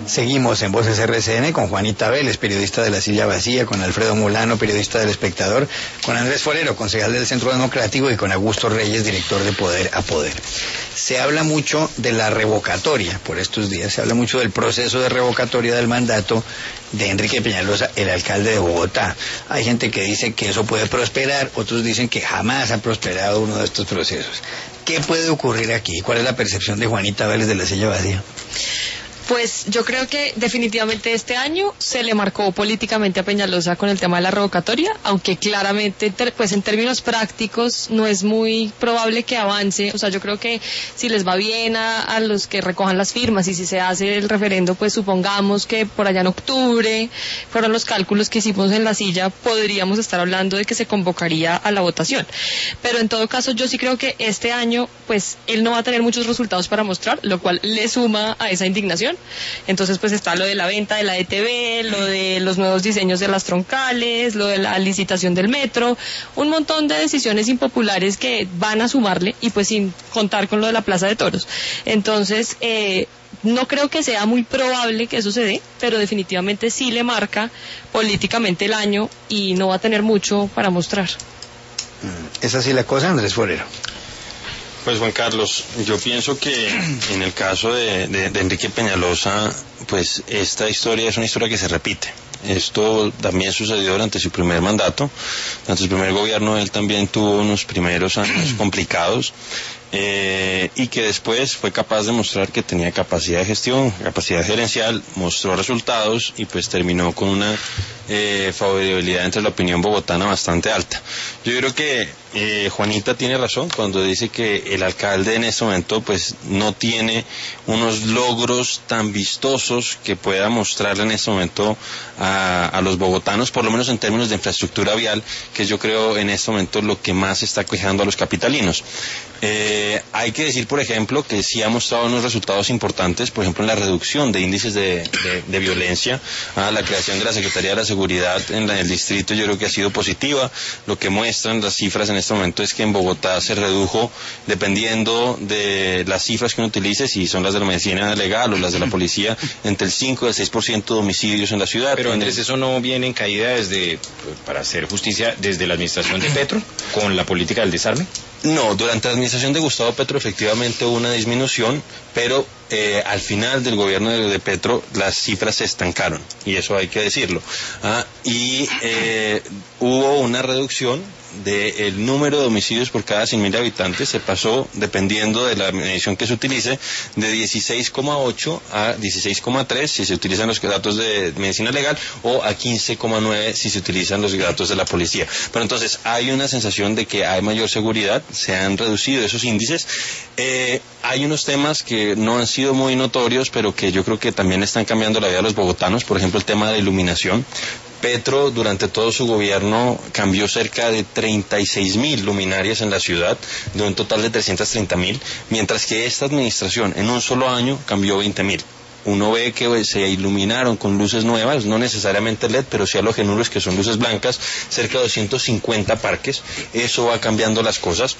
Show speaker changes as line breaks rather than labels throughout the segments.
Seguimos en Voces RCN con Juanita Vélez, periodista de La Silla Vacía, con Alfredo Molano, periodista del Espectador, con Andrés Forero, concejal del Centro Democrático, y con Augusto Reyes, director de Poder a Poder. Se habla mucho de la revocatoria por estos días, se habla mucho del proceso de revocatoria del mandato de Enrique Peñalosa, el alcalde de Bogotá. Hay gente que dice que eso puede prosperar, otros dicen que jamás ha prosperado uno de estos procesos. ¿Qué puede ocurrir aquí? ¿Cuál es la percepción de Juanita Vélez de La Silla Vacía?
Pues yo creo que definitivamente este año se le marcó políticamente a Peñalosa con el tema de la revocatoria, aunque claramente pues en términos prácticos no es muy probable que avance. O sea, yo creo que si les va bien a los que recojan las firmas y si se hace el referendo, pues supongamos que por allá en octubre fueron los cálculos que hicimos en La Silla, podríamos estar hablando de que se convocaría a la votación. Pero en todo caso yo sí creo que este año pues él no va a tener muchos resultados para mostrar, lo cual le suma a esa indignación. Entonces pues está lo de la venta de la ETB, lo de los nuevos diseños de las troncales, lo de la licitación del metro, un montón de decisiones impopulares que van a sumarle, y pues sin contar con lo de la Plaza de Toros. Entonces no creo que sea muy probable que eso se dé, pero definitivamente sí le marca políticamente el año y no va a tener mucho para mostrar.
¿Es así la cosa, Andrés Forero?
Pues Juan Carlos, yo pienso que en el caso de Enrique Peñalosa, pues esta historia es una historia que se repite. Esto también sucedió durante su primer mandato, durante su primer gobierno él también tuvo unos primeros años complicados, y que después fue capaz de mostrar que tenía capacidad de gestión, capacidad gerencial, mostró resultados y pues terminó con una favorabilidad entre la opinión bogotana bastante alta. Yo creo que Juanita tiene razón cuando dice que el alcalde en este momento pues no tiene unos logros tan vistosos que pueda mostrarle en este momento a los bogotanos, por lo menos en términos de infraestructura vial, que yo creo en este momento lo que más está quejando a los capitalinos. Hay que decir, por ejemplo, que sí ha mostrado unos resultados importantes, por ejemplo, en la reducción de índices de violencia, la creación de la Secretaría de la Seguridad en el distrito, yo creo que ha sido positiva. Lo que muestran las cifras en este momento es que en Bogotá se redujo, dependiendo de las cifras que uno utilice, si son las de la medicina legal o las de la policía, entre el 5 y el 6% de homicidios en la ciudad.
Pero Andrés, ¿eso no viene en caída para hacer justicia, desde la administración de Petro, con la política del desarme?
No, durante la administración de Gustavo Petro efectivamente hubo una disminución, pero al final del gobierno de Petro las cifras se estancaron, y eso hay que decirlo. Hubo una reducción del número de homicidios por cada 100.000 habitantes, se pasó, dependiendo de la medición que se utilice, de 16,8 a 16,3 si se utilizan los datos de medicina legal, o a 15,9 si se utilizan los datos de la policía. Pero entonces hay una sensación de que hay mayor seguridad, se han reducido esos índices. Hay unos temas que no han sido muy notorios, pero que yo creo que también están cambiando la vida de los bogotanos, por ejemplo el tema de iluminación. Petro durante todo su gobierno cambió cerca de 36.000 luminarias en la ciudad, de un total de 330.000, mientras que esta administración en un solo año cambió 20.000. Uno ve que se iluminaron con luces nuevas, no necesariamente LED, pero sí halogenuros, que son luces blancas, cerca de 250 parques. Eso va cambiando las cosas.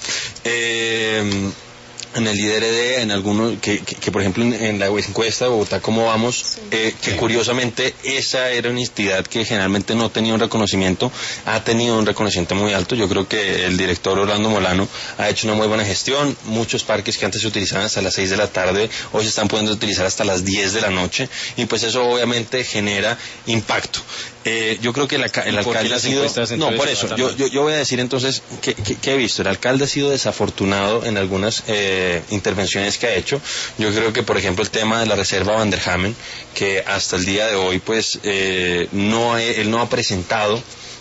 En el IDRD, en algunos, que por ejemplo en la encuesta de Bogotá, ¿cómo vamos? Que curiosamente esa era una entidad que generalmente no tenía un reconocimiento, ha tenido un reconocimiento muy alto. Yo creo que el director Orlando Molano ha hecho una muy buena gestión. Muchos parques que antes se utilizaban hasta las 6 de la tarde, hoy se están pudiendo utilizar hasta las 10 de la noche, y pues eso obviamente genera impacto. Yo creo que el alcalde ha sido... No, por eso, yo voy a decir entonces que he visto. El alcalde ha sido desafortunado en algunas intervenciones que ha hecho. Yo creo que, por ejemplo, el tema de la reserva Van der Hamen, que hasta el día de hoy, pues, él no ha presentado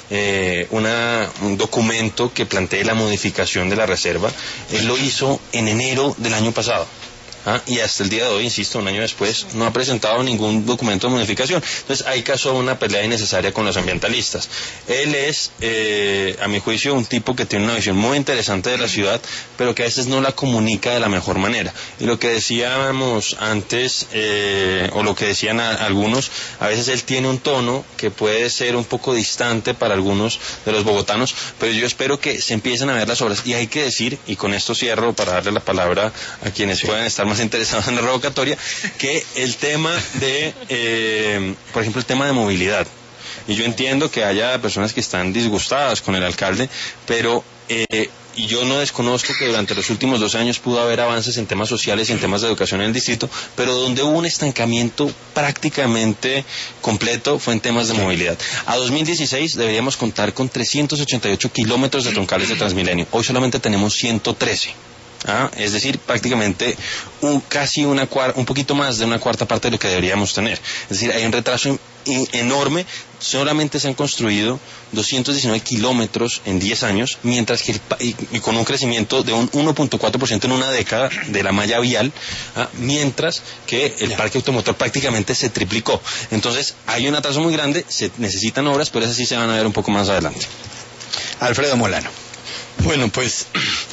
un documento que plantee la modificación de la reserva. Él lo hizo en enero del año pasado. Y hasta el día de hoy, insisto, un año después, no ha presentado ningún documento de modificación. Entonces ahí causó una pelea innecesaria con los ambientalistas. Él es, a mi juicio, un tipo que tiene una visión muy interesante de la ciudad, pero que a veces no la comunica de la mejor manera. Y lo que decíamos antes, o lo que decían algunos, a veces él tiene un tono que puede ser un poco distante para algunos de los bogotanos, pero yo espero que se empiecen a ver las obras. Y hay que decir, y con esto cierro para darle la palabra a quienes puedan estar más interesados en la revocatoria, que el tema de, por ejemplo, el tema de movilidad. Y yo entiendo que haya personas que están disgustadas con el alcalde, pero y yo no desconozco que durante los últimos 2 años pudo haber avances en temas sociales y en temas de educación en el distrito, pero donde hubo un estancamiento prácticamente completo fue en temas de movilidad. A 2016 deberíamos contar con 388 kilómetros de troncales de Transmilenio. Hoy solamente tenemos 113. Es decir, prácticamente casi un poquito más de una cuarta parte de lo que deberíamos tener. Es decir, hay un retraso enorme. Solamente se han construido 219 kilómetros en 10 años, mientras que y con un crecimiento de un 1.4% en una década de la malla vial, mientras que el parque automotor prácticamente se triplicó. Entonces, hay un atraso muy grande, se necesitan obras, pero esas sí se van a ver un poco más adelante.
Alfredo Molano.
Bueno, pues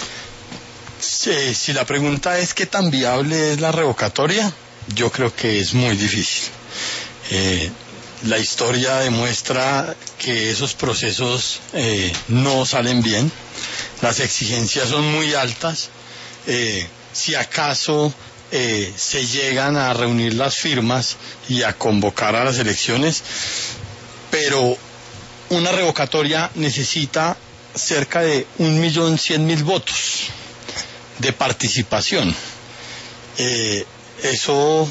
si la pregunta es qué tan viable es la revocatoria, yo creo que es muy difícil. La historia demuestra que esos procesos no salen bien, las exigencias son muy altas, si acaso se llegan a reunir las firmas y a convocar a las elecciones, pero una revocatoria necesita cerca de 1.100.000 votos de participación. Eso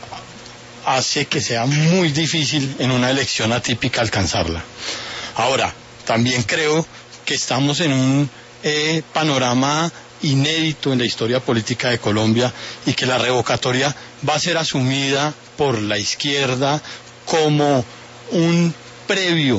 hace que sea muy difícil en una elección atípica alcanzarla. Ahora, también creo que estamos en un panorama inédito en la historia política de Colombia y que la revocatoria va a ser asumida por la izquierda como un previo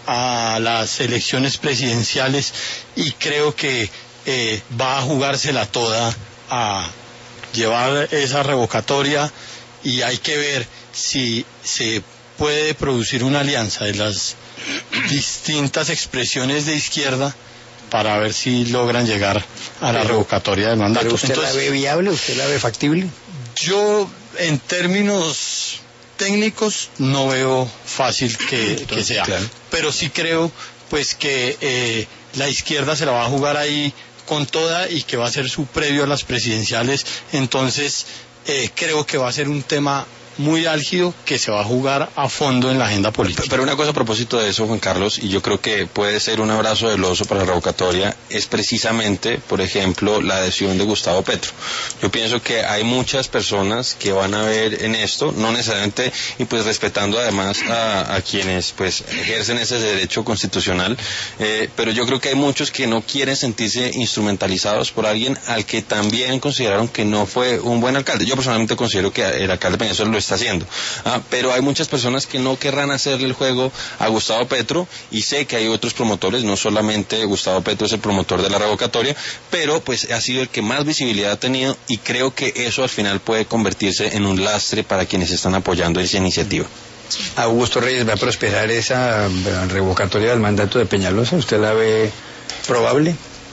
a las elecciones presidenciales, y creo que va a jugársela toda a llevar esa revocatoria, y hay que ver si se puede producir una alianza de las distintas expresiones de izquierda para ver si logran llegar a la revocatoria del mandato.
¿Pero usted la ve viable? ¿Usted la ve factible?
Yo, en términos técnicos, no veo fácil que sea. Claro. Pero sí creo pues que la izquierda se la va a jugar ahí con toda y que va a ser su previo a las presidenciales. Entonces creo que va a ser un tema muy álgido que se va a jugar a fondo en la agenda política.
Pero una cosa a propósito de eso, Juan Carlos, y yo creo que puede ser un abrazo del oso para la revocatoria, es precisamente, por ejemplo, la adhesión de Gustavo Petro. Yo pienso que hay muchas personas que van a ver en esto, no necesariamente, y pues respetando además a quienes pues ejercen ese derecho constitucional, pero yo creo que hay muchos que no quieren sentirse instrumentalizados por alguien al que también consideraron que no fue un buen alcalde. Yo personalmente considero que el alcalde Peñalosa lo está haciendo, pero hay muchas personas que no querrán hacerle el juego a Gustavo Petro, y sé que hay otros promotores, no solamente Gustavo Petro es el promotor de la revocatoria, pero pues ha sido el que más visibilidad ha tenido, y creo que eso al final puede convertirse en un lastre para quienes están apoyando esa iniciativa.
Augusto Reyes, ¿va a prosperar esa revocatoria del mandato de Peñalosa? ¿Usted la ve probable?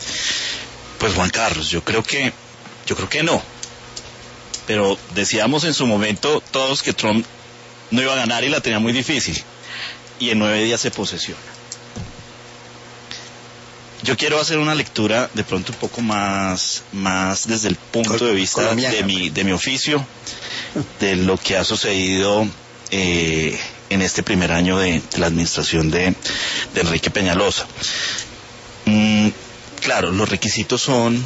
Pues Juan Carlos, yo creo que no. Pero decíamos en su momento todos que Trump no iba a ganar y la tenía muy difícil, y en 9 días se posesiona. Yo quiero hacer una lectura de pronto un poco más desde el punto de vista de mi oficio, de lo que ha sucedido en este primer año de la administración de Enrique Peñalosa. Claro, los requisitos son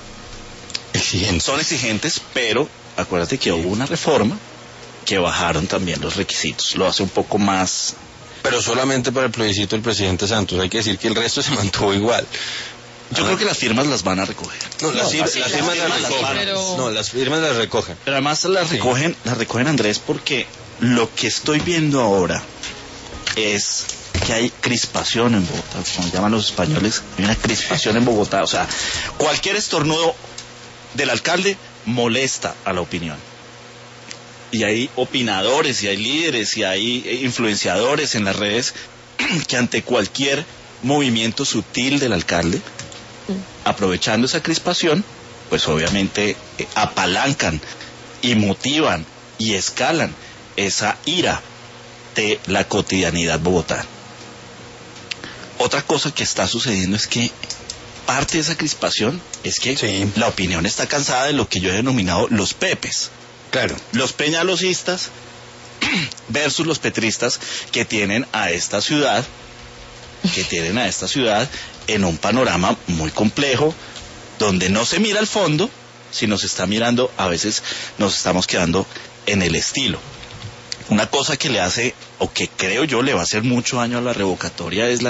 exigentes, pero acuérdate que hubo una reforma que bajaron también los requisitos, lo hace un poco más.
Pero solamente para el plebiscito del presidente Santos, hay que decir que el resto se mantuvo igual.
Yo creo que las firmas las van a recoger.
Las firmas las recogen.
Pero además las recogen, Andrés, porque lo que estoy viendo ahora es que hay crispación en Bogotá, como llaman los españoles, hay una crispación en Bogotá. O sea, cualquier estornudo del alcalde molesta a la opinión. Y hay opinadores, y hay líderes, y hay influenciadores en las redes que ante cualquier movimiento sutil del alcalde, aprovechando esa crispación, pues obviamente apalancan y motivan y escalan esa ira de la cotidianidad bogotana. Otra cosa que está sucediendo es que parte de esa crispación es que
Sí.
la opinión está cansada de lo que yo he denominado los pepes.
Claro.
Los peñalosistas versus los petristas que tienen a esta ciudad en un panorama muy complejo, donde no se mira al fondo, sino se está mirando, a veces nos estamos quedando en el estilo. Una cosa que le hace, o que creo yo le va a hacer mucho daño a la revocatoria, es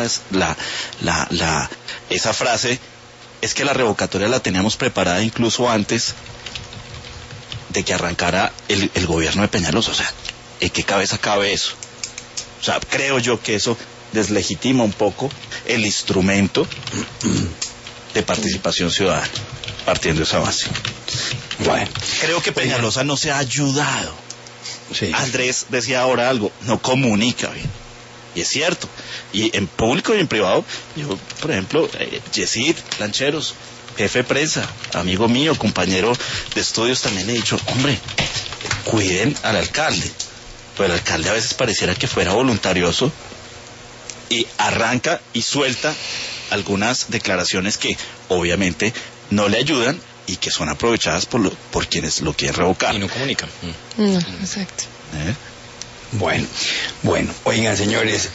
esa frase, es que la revocatoria la teníamos preparada incluso antes de que arrancara el gobierno de Peñalosa. O sea, ¿en qué cabeza cabe eso? O sea, creo yo que eso deslegitima un poco el instrumento de participación ciudadana, partiendo de esa base.
Bueno.
Creo que Peñalosa no se ha ayudado.
Sí.
Andrés decía ahora algo, no comunica bien. Y es cierto. Y en público y en privado, yo, por ejemplo, Yesid Lancheros, jefe de prensa, amigo mío, compañero de estudios, también le he dicho, hombre, cuiden al alcalde. Pues el alcalde a veces pareciera que fuera voluntarioso y arranca y suelta algunas declaraciones que obviamente no le ayudan y que son aprovechadas por quienes lo quieren revocar.
Y no comunican.
No, exacto.
Bueno, oigan señores,